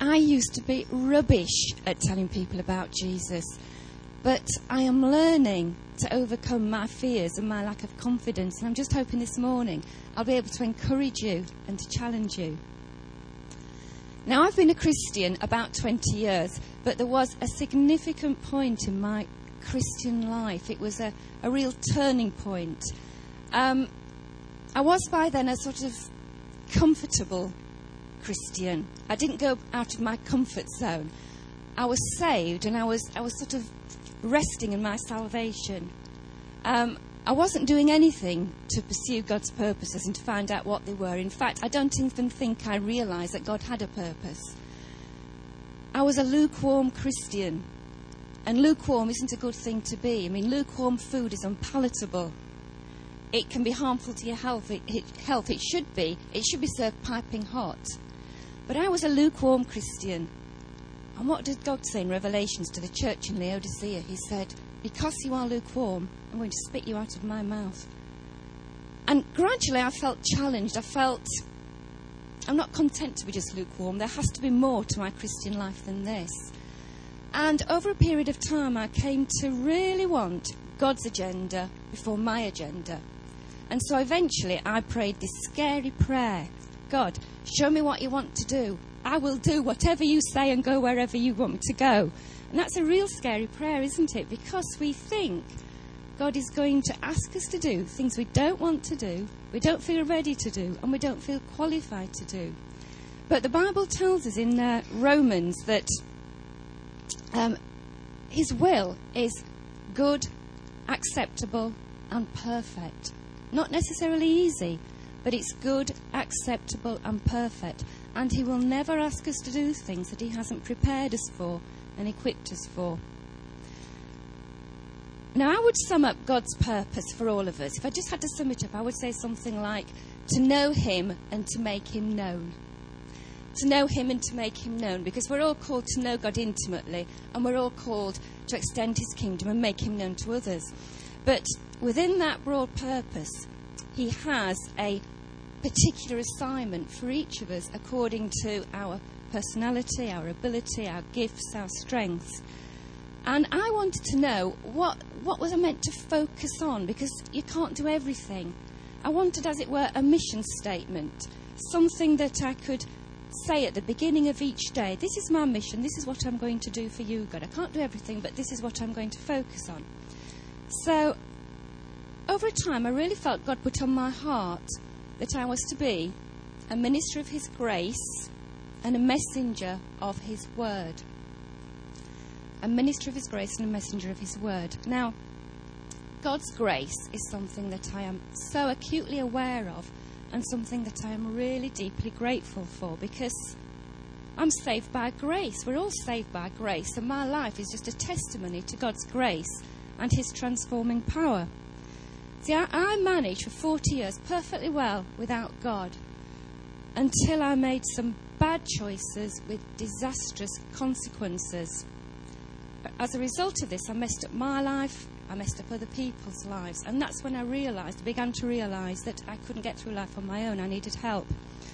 I used to be rubbish at telling people about Jesus, but I am learning to overcome my fears and my lack of confidence, and I'm just hoping this morning I'll be able to encourage you and to challenge you. Now, I've been a Christian about 20 years, but there was a significant point in my Christian life. It was a real turning point. I was by then a sort of comfortable Christian. I didn't go out of my comfort zone. I was saved, and I was sort of resting in my salvation. I wasn't doing anything to pursue God's purposes and to find out what they were. In fact, I don't even think I realised that God had a purpose. I was a lukewarm Christian, and lukewarm isn't a good thing to be. I mean, lukewarm food is unpalatable. It can be harmful to your health. It should be served piping hot. But I was a lukewarm Christian. And what did God say in Revelations to the church in Laodicea? He said, because you are lukewarm, I'm going to spit you out of my mouth. And gradually I felt challenged. I felt I'm not content to be just lukewarm. There has to be more to my Christian life than this. And over a period of time, I came to really want God's agenda before my agenda. And so eventually I prayed this scary prayer. God, show me what you want to do. I will do whatever you say and go wherever you want me to go. And that's a real scary prayer, isn't it? Because we think God is going to ask us to do things we don't want to do, we don't feel ready to do, and we don't feel qualified to do. But the Bible tells us in Romans that His will is good, acceptable, and perfect. Not necessarily easy, but it's good, acceptable, and perfect. And He will never ask us to do things that He hasn't prepared us for and equipped us for. Now, I would sum up God's purpose for all of us. If I just had to sum it up, I would say something like, to know Him and to make Him known. To know Him and to make Him known, because we're all called to know God intimately, and we're all called to extend His kingdom and make Him known to others. But within that broad purpose, He has a particular assignment for each of us according to our personality, our ability, our gifts, our strengths. And I wanted to know what was I meant to focus on, because you can't do everything. I wanted, as it were, a mission statement, something that I could say at the beginning of each day, this is my mission, this is what I'm going to do for you, God. I can't do everything, but this is what I'm going to focus on. So, over a time, I really felt God put on my heart that I was to be a minister of His grace and a messenger of His word. A minister of His grace and a messenger of His word. Now, God's grace is something that I am so acutely aware of, and something that I am really deeply grateful for, because I'm saved by grace. We're all saved by grace, and my life is just a testimony to God's grace and His transforming power. See, I managed for 40 years perfectly well without God, until I made some bad choices with disastrous consequences. As a result of this, I messed up my life, I messed up other people's lives, and that's when I began to realise that I couldn't get through life on my own. I needed help.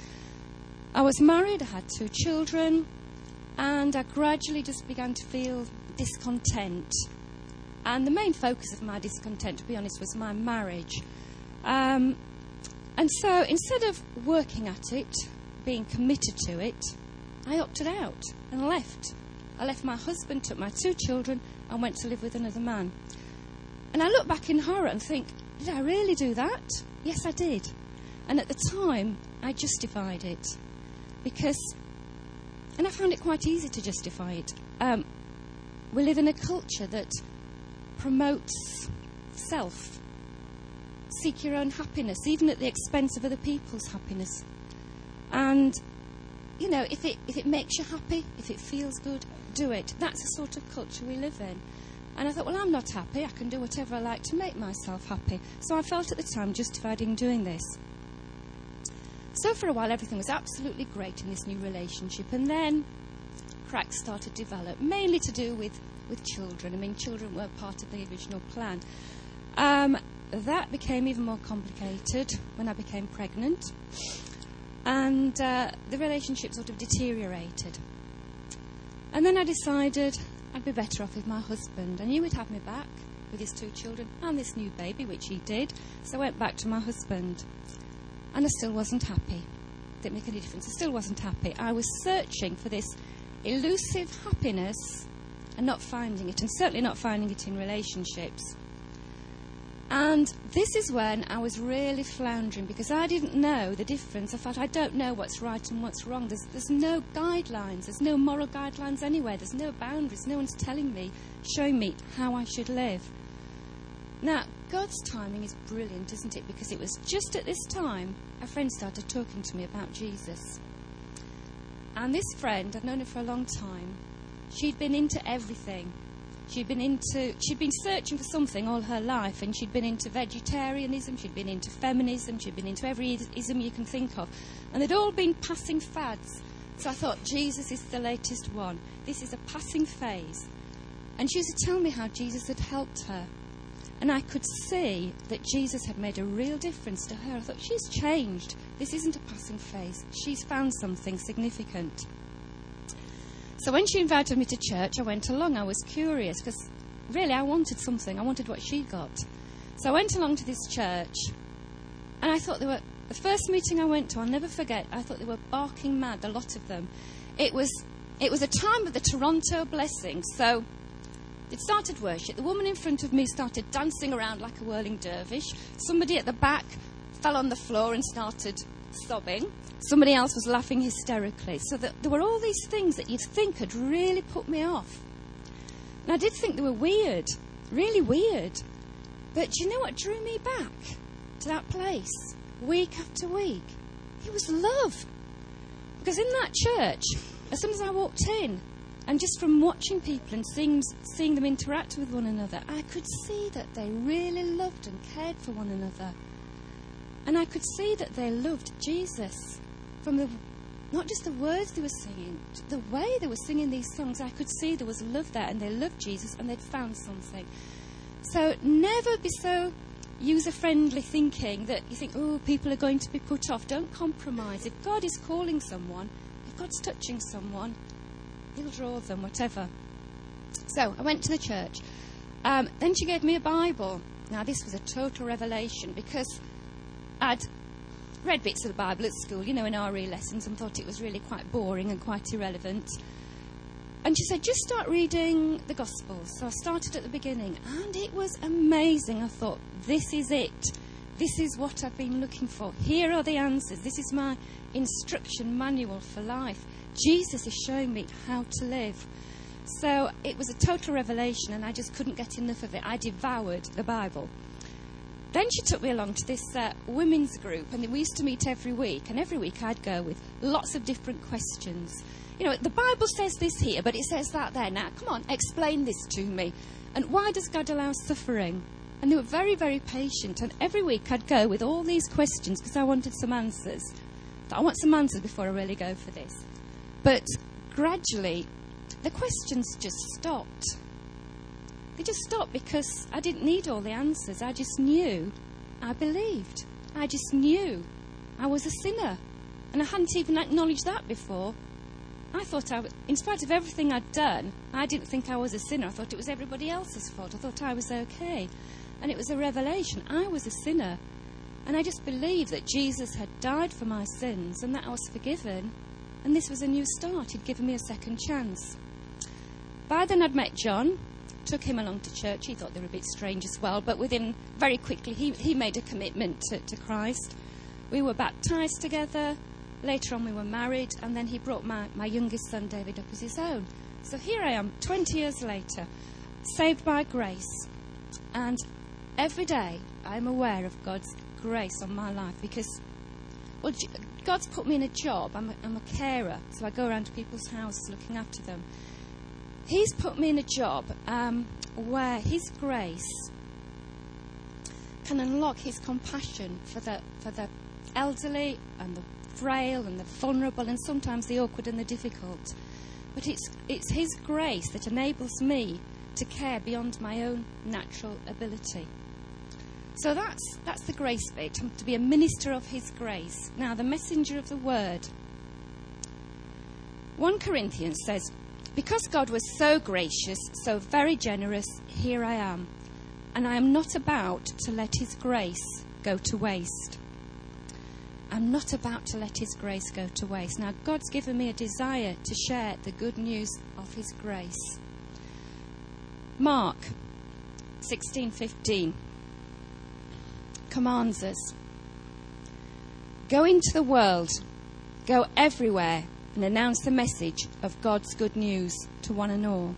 I was married, I had 2 children, and I gradually just began to feel discontent. And the main focus of my discontent, to be honest, was my marriage. And so instead of working at it, being committed to it, I opted out and left. I left my husband, took my 2 children, and went to live with another man. And I look back in horror and think, did I really do that? Yes, I did. And at the time, I justified it. And I found it quite easy to justify it. We live in a culture that promotes self. Seek your own happiness, even at the expense of other people's happiness. And, you know, if it makes you happy, if it feels good, do it. That's the sort of culture we live in. And I thought, well, I'm not happy. I can do whatever I like to make myself happy. So I felt at the time justified in doing this. So for a while, everything was absolutely great in this new relationship. And then cracks started to develop, mainly to do with children. I mean, children weren't part of the original plan. That became even more complicated when I became pregnant. And the relationship sort of deteriorated. And then I decided I'd be better off with my husband. I knew he'd have me back with his 2 children and this new baby, which he did. So I went back to my husband. And I still wasn't happy. Didn't make any difference. I still wasn't happy. I was searching for this elusive happiness and not finding it, and certainly not finding it in relationships. And this is when I was really floundering, because I didn't know the difference. I thought, I don't know what's right and what's wrong. There's no guidelines. There's no moral guidelines anywhere. There's no boundaries. No one's telling me, showing me how I should live. Now, God's timing is brilliant, isn't it? Because it was just at this time a friend started talking to me about Jesus. And this friend, I'd known her for a long time. She'd been into everything. She'd been searching for something all her life, and she'd been into vegetarianism, she'd been into feminism, she'd been into every ism you can think of. And they'd all been passing fads. So I thought, Jesus is the latest one. This is a passing phase. And she used to tell me how Jesus had helped her. And I could see that Jesus had made a real difference to her. I thought, she's changed. This isn't a passing phase. She's found something significant. So when she invited me to church, I went along. I was curious because really I wanted something. I wanted what she got. So I went along to this church, and I thought the first meeting I went to, I'll never forget, I thought they were barking mad, a lot of them. It was a time of the Toronto blessing. So it started worship. The woman in front of me started dancing around like a whirling dervish. Somebody at the back fell on the floor and started sobbing. Somebody else was laughing hysterically. So there were all these things that you'd think had really put me off. And I did think they were weird, really weird. But do you know what drew me back to that place week after week? It was love. Because in that church, as soon as I walked in, and just from watching people and seeing them interact with one another, I could see that they really loved and cared for one another. And I could see that they loved Jesus. From not just the words they were singing, the way they were singing these songs, I could see there was love there, and they loved Jesus, and they'd found something. So never be so user-friendly thinking that you think, oh, people are going to be put off. Don't compromise. If God is calling someone, if God's touching someone, he'll draw them, whatever. So I went to the church. Then she gave me a Bible. Now, this was a total revelation, because I'd read bits of the Bible at school, in RE lessons, and thought it was really quite boring and quite irrelevant. And she said, just start reading the Gospels. So I started at the beginning, and it was amazing. I thought, this is it. This is what I've been looking for. Here are the answers. This is my instruction manual for life. Jesus is showing me how to live. So it was a total revelation, and I just couldn't get enough of it. I devoured the Bible. Then she took me along to this women's group, and we used to meet every week. And every week I'd go with lots of different questions. The Bible says this here, but it says that there. Now, come on, explain this to me. And why does God allow suffering? And they were very, very patient. And every week I'd go with all these questions because I wanted some answers. I want some answers before I really go for this. But gradually, the questions just stopped. They just stopped because I didn't need all the answers. I just knew. I believed. I just knew I was a sinner. And I hadn't even acknowledged that before. I thought, in spite of everything I'd done, I didn't think I was a sinner. I thought it was everybody else's fault. I thought I was okay. And it was a revelation. I was a sinner. And I just believed that Jesus had died for my sins and that I was forgiven. And this was a new start. He'd given me a second chance. By then I'd met John. Took him along to church. He thought they were a bit strange as well, but very quickly he made a commitment to Christ. We were baptised together. Later on we were married, and then he brought my youngest son David up as his own. So here I am, 20 years later, saved by grace. And every day I'm aware of God's grace on my life, because God's put me in a job. I'm a carer, so I go around to people's houses looking after them. He's put me in a job where his grace can unlock his compassion for the elderly and the frail and the vulnerable and sometimes the awkward and the difficult. But it's his grace that enables me to care beyond my own natural ability. So that's the grace bit, to be a minister of his grace. Now, the messenger of the word. 1 Corinthians says, Because God was so gracious, so very generous, here I am. And I am not about to let his grace go to waste. I'm not about to let his grace go to waste. Now, God's given me a desire to share the good news of his grace. Mark 16:15 commands us, go into the world, go everywhere, and announce the message of God's good news to one and all.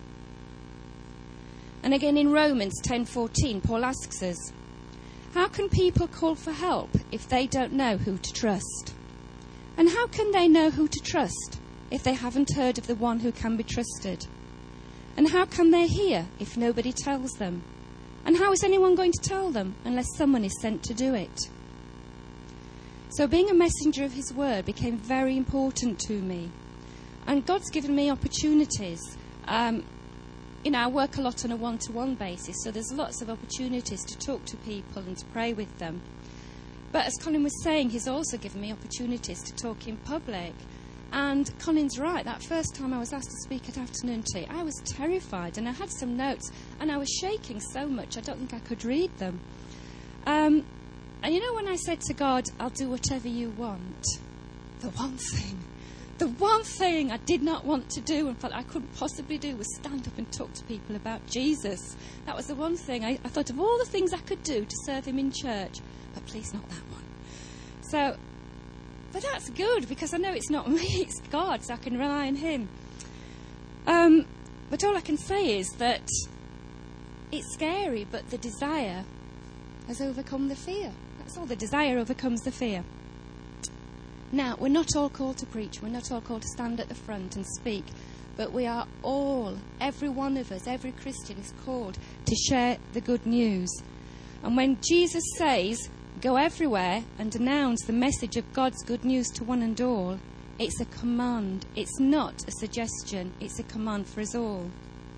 And again in Romans 10:14, Paul asks us, how can people call for help if they don't know who to trust? And how can they know who to trust if they haven't heard of the one who can be trusted? And how can they hear if nobody tells them? And how is anyone going to tell them unless someone is sent to do it? So being a messenger of his word became very important to me. And God's given me opportunities. I work a lot on a one-to-one basis, so there's lots of opportunities to talk to people and to pray with them. But as Colin was saying, he's also given me opportunities to talk in public. And Colin's right, that first time I was asked to speak at afternoon tea, I was terrified, and I had some notes, and I was shaking so much I don't think I could read them. And when I said to God, I'll do whatever you want, the one thing I did not want to do and felt I couldn't possibly do was stand up and talk to people about Jesus. That was the one thing. I thought of all the things I could do to serve him in church, but please not that one. But that's good, because I know it's not me, it's God, so I can rely on him. But all I can say is that it's scary, but the desire has overcome the fear. That's all. The desire overcomes the fear. Now, we're not all called to preach. We're not all called to stand at the front and speak. But we are all, every one of us, every Christian is called to share the good news. And when Jesus says, go everywhere and announce the message of God's good news to one and all, it's a command. It's not a suggestion. It's a command for us all.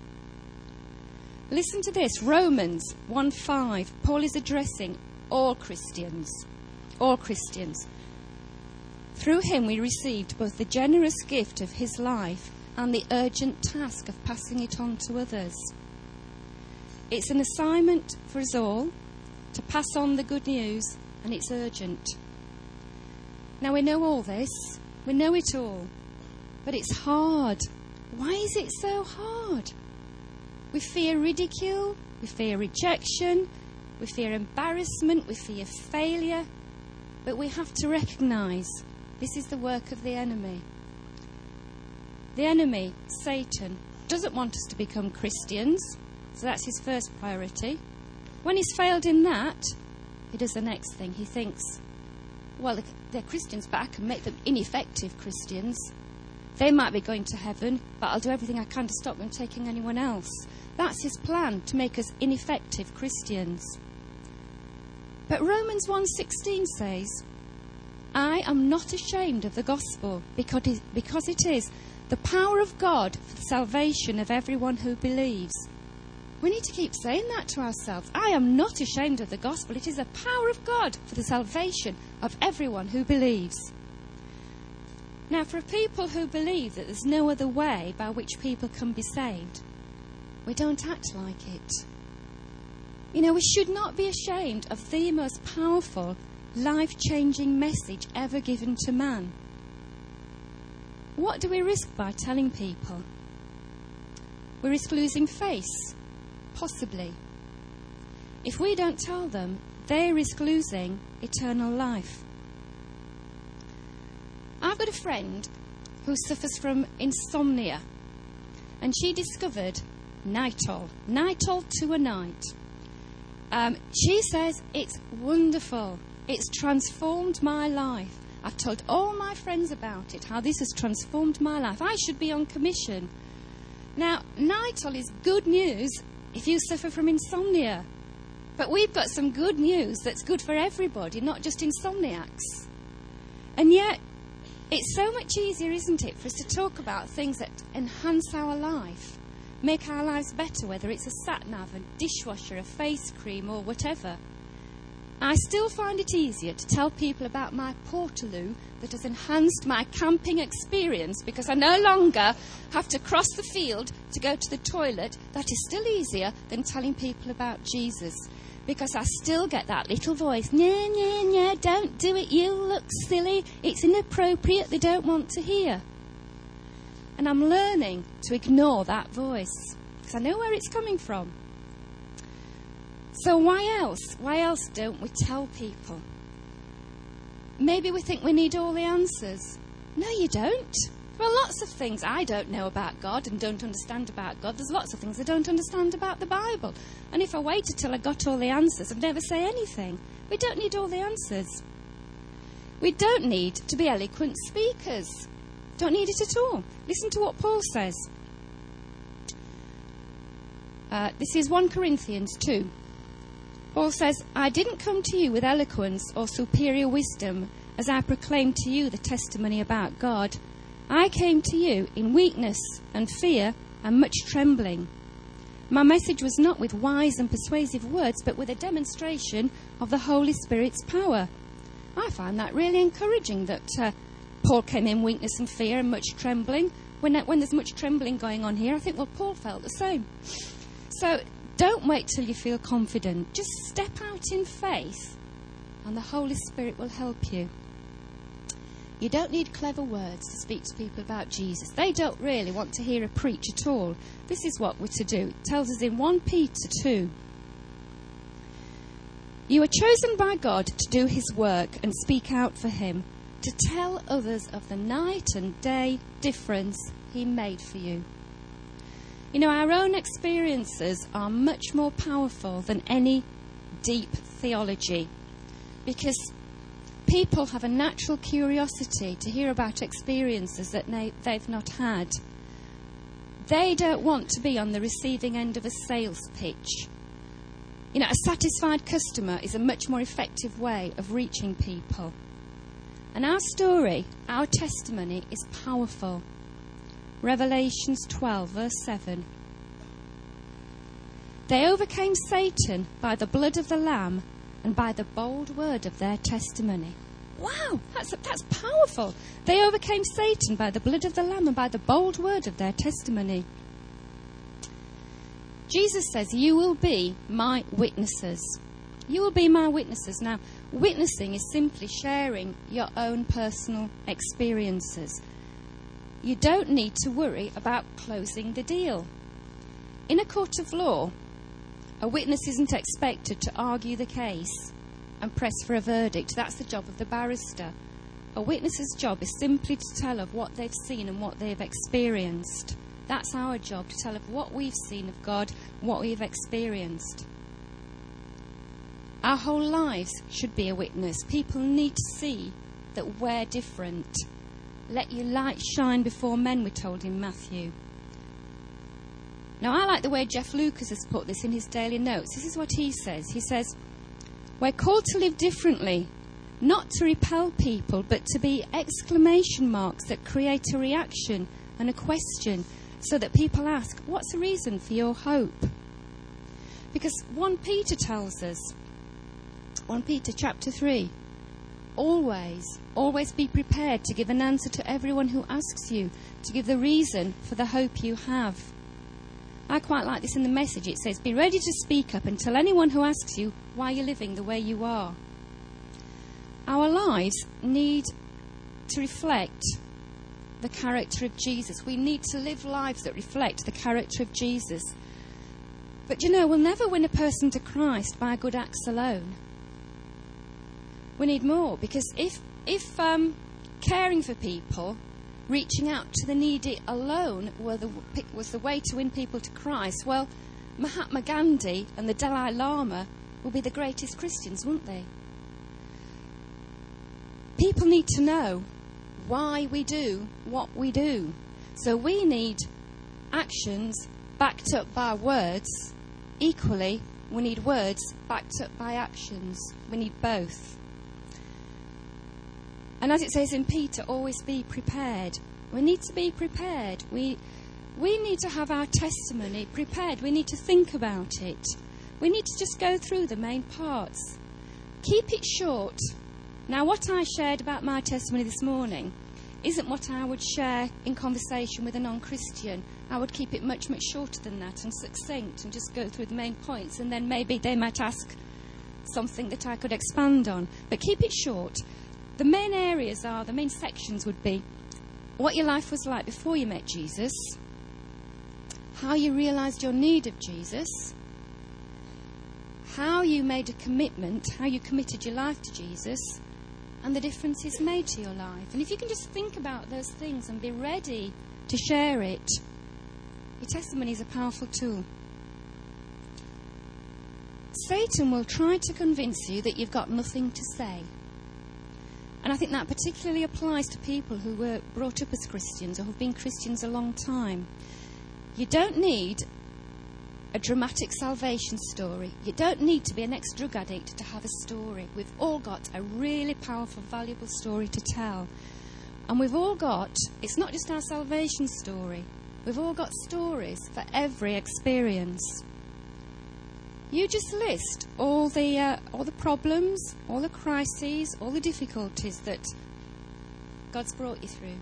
Listen to this. Romans 1:5. Paul is addressing all Christians. All Christians. Through him we received both the generous gift of his life and the urgent task of passing it on to others. It's an assignment for us all to pass on the good news, and it's urgent. Now, we know all this. We know it all. But it's hard. Why is it so hard? We fear ridicule. We fear rejection. We fear embarrassment. We fear failure. But we have to recognise this is the work of the enemy. The enemy, Satan, doesn't want us to become Christians. So that's his first priority. When he's failed in that, he does the next thing. He thinks, well, they're Christians, but I can make them ineffective Christians. They might be going to heaven, but I'll do everything I can to stop them taking anyone else. That's his plan, to make us ineffective Christians. But Romans 1:16 says, I am not ashamed of the gospel, because it is the power of God for the salvation of everyone who believes. We need to keep saying that to ourselves. I am not ashamed of the gospel. It is the power of God for the salvation of everyone who believes. Now, for people who believe that there's no other way by which people can be saved, we don't act like it. We should not be ashamed of the most powerful, life-changing message ever given to man. What do we risk by telling people? We risk losing face, possibly. If we don't tell them, they risk losing eternal life. I've got a friend who suffers from insomnia, and she discovered Nitol to a night. She says it's wonderful. It's transformed my life. I've told all my friends about it, how this has transformed my life. I should be on commission. Now, Nitol is good news if you suffer from insomnia. But we've got some good news that's good for everybody, not just insomniacs. And yet, it's so much easier, isn't it, for us to talk about things that enhance our life, make our lives better, whether it's a sat-nav, a dishwasher, a face cream, or whatever. I still find it easier to tell people about my Portaloo that has enhanced my camping experience because I no longer have to cross the field to go to the toilet. That is still easier than telling people about Jesus, because I still get that little voice, no, don't do it, you look silly, it's inappropriate, they don't want to hear. And I'm learning to ignore that voice because I know where it's coming from. So why else? Why else don't we tell people? Maybe we think we need all the answers. No, you don't. There are lots of things I don't know about God and don't understand about God. There's lots of things I don't understand about the Bible. And if I waited till I got all the answers, I'd never say anything. We don't need all the answers. We don't need to be eloquent speakers. Don't need it at all. Listen to what Paul says. This is 1 Corinthians 2. Paul says, I didn't come to you with eloquence or superior wisdom as I proclaimed to you the testimony about God. I came to you in weakness and fear and much trembling. My message was not with wise and persuasive words, but with a demonstration of the Holy Spirit's power. I find that really encouraging that Paul came in weakness and fear and much trembling. When there's much trembling going on here, I think, well, Paul felt the same. So don't wait till you feel confident. Just step out in faith and the Holy Spirit will help you. You don't need clever words to speak to people about Jesus. They don't really want to hear a preach at all. This is what we're to do. It tells us in 1 Peter 2. You are chosen by God to do his work and speak out for him, to tell others of the night and day difference he made for you. You know, our own experiences are much more powerful than any deep theology, because people have a natural curiosity to hear about experiences that they've not had. They don't want to be on the receiving end of a sales pitch. You know, a satisfied customer is a much more effective way of reaching people. And our story, our testimony is powerful. Revelations 12, verse 7. They overcame Satan by the blood of the Lamb and by the bold word of their testimony. Wow, that's powerful. They overcame Satan by the blood of the Lamb and by the bold word of their testimony. Jesus says, you will be my witnesses. You will be my witnesses. Now, witnessing is simply sharing your own personal experiences. You don't need to worry about closing the deal. In a court of law, a witness isn't expected to argue the case and press for a verdict. That's the job of the barrister. A witness's job is simply to tell of what they've seen and what they've experienced. That's our job, to tell of what we've seen of God, what we've experienced. Our whole lives should be a witness. People need to see that we're different. Let your light shine before men, we're told in Matthew. Now, I like the way Jeff Lucas has put this in his daily notes. This is what he says. He says, we're called to live differently, not to repel people, but to be exclamation marks that create a reaction and a question so that people ask, what's the reason for your hope? Because 1 Peter tells us, 1 Peter chapter 3, always be prepared to give an answer to everyone who asks you, to give the reason for the hope you have. I quite like this in the Message. It says, be ready to speak up and tell anyone who asks you why you're living the way you are. Our lives need to reflect the character of Jesus. We need to live lives that reflect the character of Jesus. But you know, we'll never win a person to Christ by good acts alone. We need more, because if caring for people, reaching out to the needy alone was the way to win people to Christ, well, Mahatma Gandhi and the Dalai Lama will be the greatest Christians, won't they? People need to know why we do what we do. So we need actions backed up by words. Equally, we need words backed up by actions. We need both. And as it says in Peter, always be prepared. We need to be prepared. We need to have our testimony prepared. We need to think about it. We need to just go through the main parts. Keep it short. Now, what I shared about my testimony this morning isn't what I would share in conversation with a non-Christian. I would keep it much, much shorter than that and succinct and just go through the main points, and then maybe they might ask something that I could expand on. But keep it short. The main areas are, the main sections would be what your life was like before you met Jesus, how you realised your need of Jesus, how you made a commitment, how you committed your life to Jesus, and the difference it's made to your life. And if you can just think about those things and be ready to share it, your testimony is a powerful tool. Satan will try to convince you that you've got nothing to say. And I think that particularly applies to people who were brought up as Christians or who've been Christians a long time. You don't need a dramatic salvation story. You don't need to be an ex-drug addict to have a story. We've all got a really powerful, valuable story to tell. And we've all got, it's not just our salvation story, we've all got stories for every experience. You just list all the problems, all the crises, all the difficulties that God's brought you through.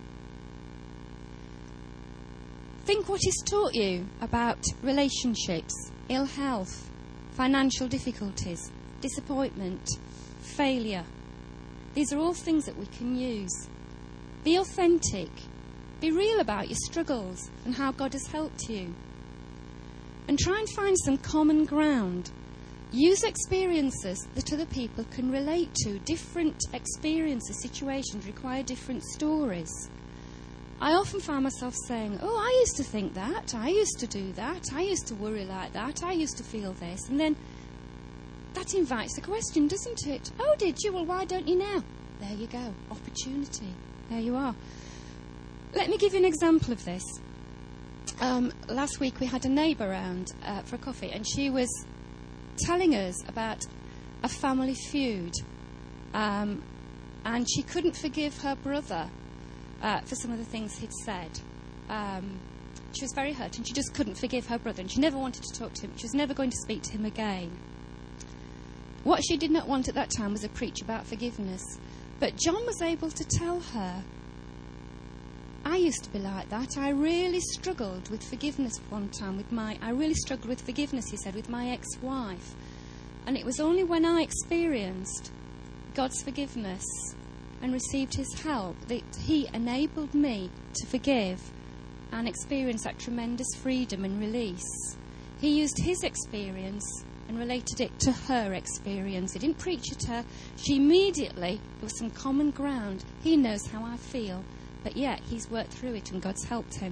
Think what He's taught you about relationships, ill health, financial difficulties, disappointment, failure. These are all things that we can use. Be authentic. Be real about your struggles and how God has helped you. And try and find some common ground. Use experiences that other people can relate to. Different experiences, situations require different stories. I often find myself saying, oh, I used to think that, I used to do that, I used to worry like that, I used to feel this. And then that invites a question, doesn't it? Oh, did you? Well, why don't you now? There you go. Opportunity. There you are. Let me give you an example of this. Last week we had a neighbour round for a coffee, and she was telling us about a family feud. And she couldn't forgive her brother for some of the things he'd said. She was very hurt, and she just couldn't forgive her brother, and she never wanted to talk to him. She was never going to speak to him again. What she did not want at that time was a preach about forgiveness. But John was able to tell her, I used to be like that. I really struggled with forgiveness one time. I really struggled with forgiveness, he said, with my ex-wife. And it was only when I experienced God's forgiveness and received His help that He enabled me to forgive and experience that tremendous freedom and release. He used his experience and related it to her experience. He didn't preach at her. She immediately, there was some common ground. He knows how I feel, but yet He's worked through it and God's helped him.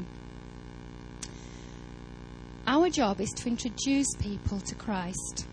Our job is to introduce people to Christ.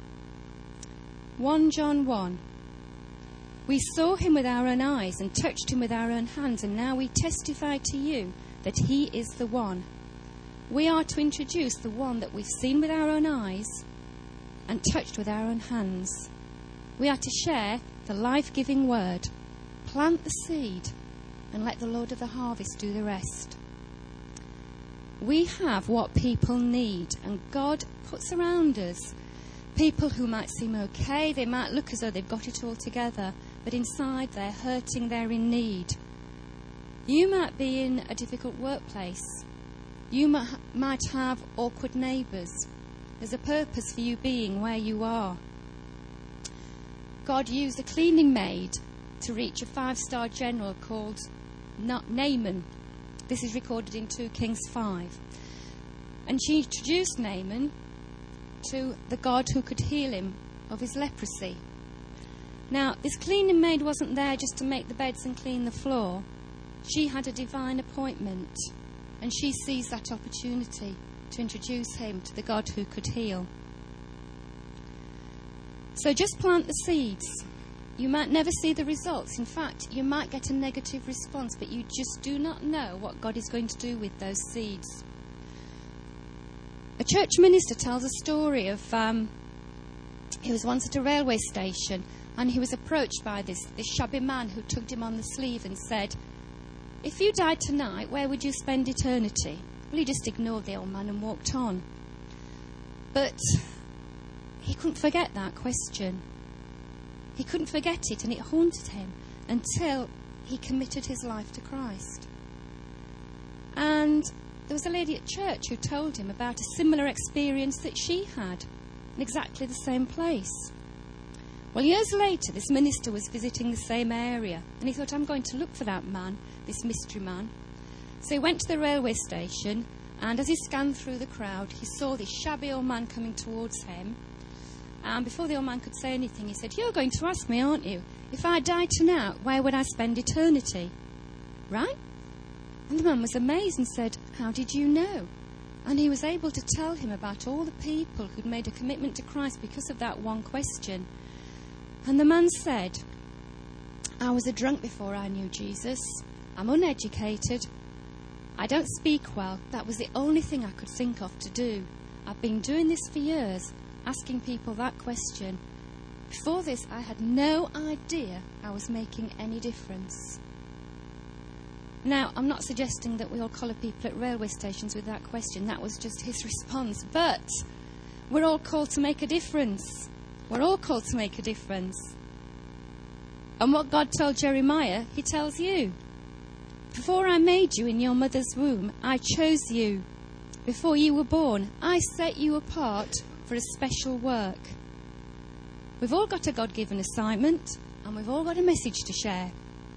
1 John 1. We saw Him with our own eyes and touched Him with our own hands, and now we testify to you that He is the one. We are to introduce the one that we've seen with our own eyes and touched with our own hands. We are to share the life-giving word, plant the seed, and let the Lord of the harvest do the rest. We have what people need, and God puts around us people who might seem okay. They might look as though they've got it all together, but inside they're hurting, they're in need. You might be in a difficult workplace. You might have awkward neighbours. There's a purpose for you being where you are. God used a cleaning maid to reach a 5-star general called Naaman. This is recorded in 2 Kings 5. And she introduced Naaman to the God who could heal him of his leprosy. Now, this cleaning maid wasn't there just to make the beds and clean the floor. She had a divine appointment, and she seized that opportunity to introduce him to the God who could heal. So just plant the seeds. You might never see the results. In fact, you might get a negative response, but you just do not know what God is going to do with those seeds. A church minister tells a story of he was once at a railway station, and he was approached by this shabby man who tugged him on the sleeve and said, "If you died tonight, where would you spend eternity?" Well, he just ignored the old man and walked on. But he couldn't forget that question. He couldn't forget it, and it haunted him until he committed his life to Christ. And there was a lady at church who told him about a similar experience that she had in exactly the same place. Well, years later, this minister was visiting the same area, and he thought, I'm going to look for that man, this mystery man. So he went to the railway station, and as he scanned through the crowd, he saw this shabby old man coming towards him. And before the old man could say anything, he said, you're going to ask me, aren't you? If I died tonight, where would I spend eternity? Right? And the man was amazed and said, how did you know? And he was able to tell him about all the people who'd made a commitment to Christ because of that one question. And the man said, I was a drunk before I knew Jesus. I'm uneducated. I don't speak well. That was the only thing I could think of to do. I've been doing this for years, asking people that question. Before this, I had no idea I was making any difference. Now, I'm not suggesting that we all collar people at railway stations with that question. That was just his response. But we're all called to make a difference. We're all called to make a difference. And what God told Jeremiah, he tells you. Before I made you in your mother's womb, I chose you. Before you were born, I set you apart for a special work. We've all got a God-given assignment, and we've all got a message to share.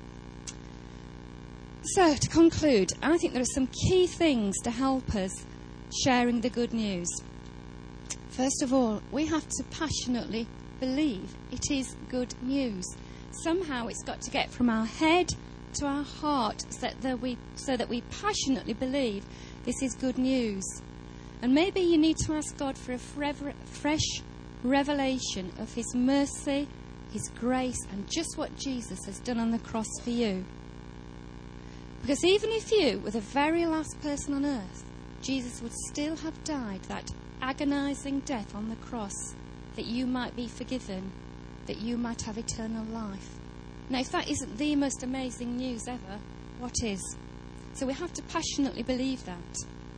So, to conclude, I think there are some key things to help us sharing the good news. First of all, we have to passionately believe it is good news. Somehow it's got to get from our head to our heart so that we passionately believe this is good news. And maybe you need to ask God for a fresh revelation of his mercy, his grace, and just what Jesus has done on the cross for you. Because even if you were the very last person on earth, Jesus would still have died that agonizing death on the cross that you might be forgiven, that you might have eternal life. Now, if that isn't the most amazing news ever, what is? So we have to passionately believe that.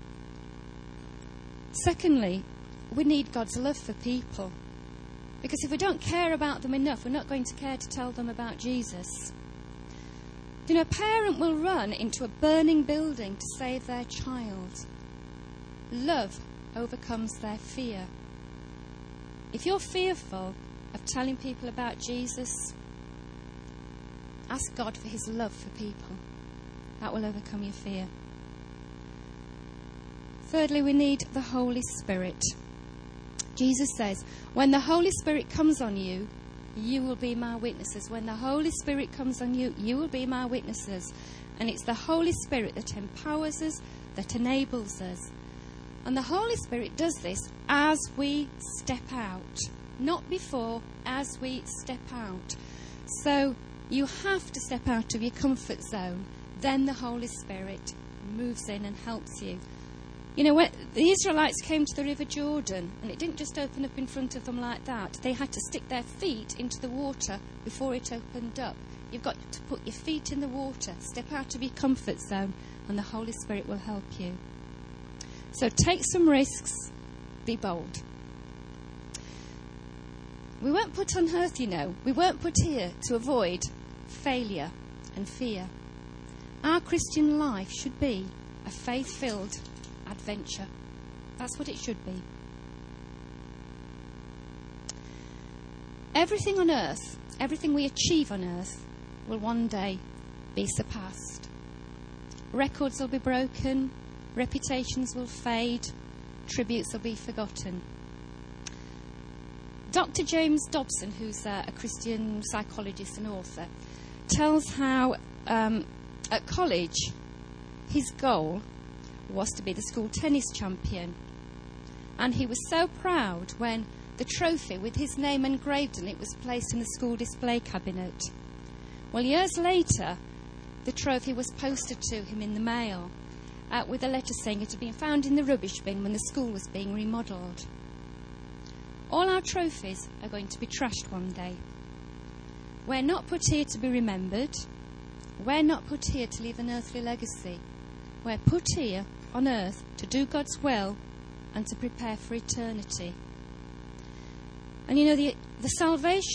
Secondly, we need God's love for people. Because if we don't care about them enough, we're not going to care to tell them about Jesus. You know, a parent will run into a burning building to save their child. Love overcomes their fear. If you're fearful of telling people about Jesus, ask God for his love for people. That will overcome your fear. Thirdly, we need the Holy Spirit. Jesus says, when the Holy Spirit comes on you, you will be my witnesses. When the Holy Spirit comes on you, you will be my witnesses. And it's the Holy Spirit that empowers us, that enables us. And the Holy Spirit does this as we step out. Not before, as we step out. So you have to step out of your comfort zone. Then the Holy Spirit moves in and helps you. You know, when the Israelites came to the River Jordan, and it didn't just open up in front of them like that. They had to stick their feet into the water before it opened up. You've got to put your feet in the water, step out of your comfort zone, and the Holy Spirit will help you. So take some risks, be bold. We weren't put on earth, you know. We weren't put here to avoid failure and fear. Our Christian life should be a faith-filled adventure. That's what it should be. Everything on earth, everything we achieve on earth, will one day be surpassed. Records will be broken, reputations will fade, tributes will be forgotten. Dr. James Dobson, who's a Christian psychologist and author, tells how at college his goal was to be the school tennis champion. And he was so proud when the trophy with his name engraved on it was placed in the school display cabinet. Well, years later, the trophy was posted to him in the mail with a letter saying it had been found in the rubbish bin when the school was being remodelled. All our trophies are going to be trashed one day. We're not put here to be remembered. We're not put here to leave an earthly legacy. We're put here on earth to do God's will and to prepare for eternity. And you know, the salvation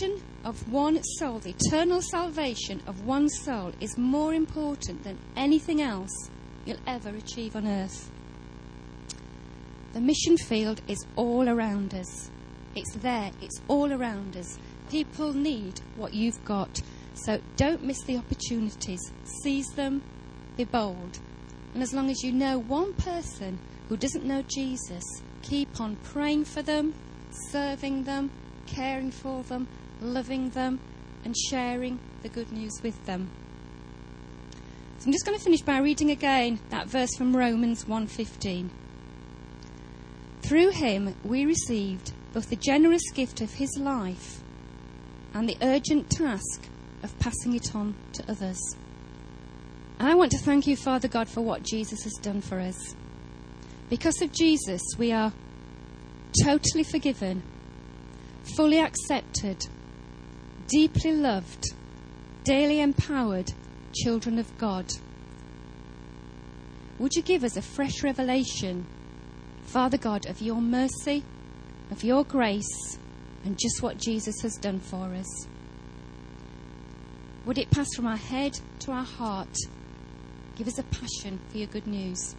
of one soul, the eternal salvation of one soul, is more important than anything else you'll ever achieve on earth. The mission field is all around us. It's there. It's all around us. People need what you've got. So don't miss the opportunities. Seize them. Be bold. And as long as you know one person who doesn't know Jesus, keep on praying for them, serving them, caring for them, loving them, and sharing the good news with them. So I'm just going to finish by reading again that verse from Romans 1:15. Through him we received both the generous gift of his life and the urgent task of passing it on to others. And I want to thank you, Father God, for what Jesus has done for us. Because of Jesus, we are totally forgiven, fully accepted, deeply loved, daily empowered children of God. Would you give us a fresh revelation, Father God, of your mercy, of your grace, and just what Jesus has done for us? Would it pass from our head to our heart? Give us a passion for your good news.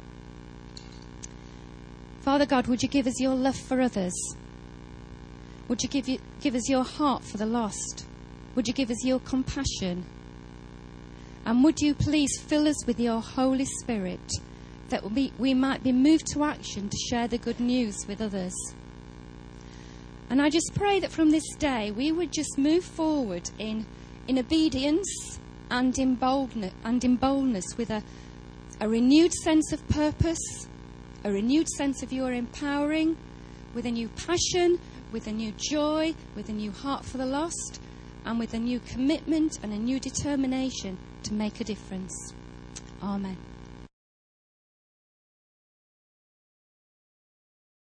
Father God, would you give us your love for others? Would you give us your heart for the lost? Would you give us your compassion? And would you please fill us with your Holy Spirit, that we might be moved to action to share the good news with others. And I just pray that from this day we would just move forward in obedience and in boldness with a renewed sense of purpose, a renewed sense of your empowering, with a new passion, with a new joy, with a new heart for the lost, and with a new commitment and a new determination to make a difference. Amen.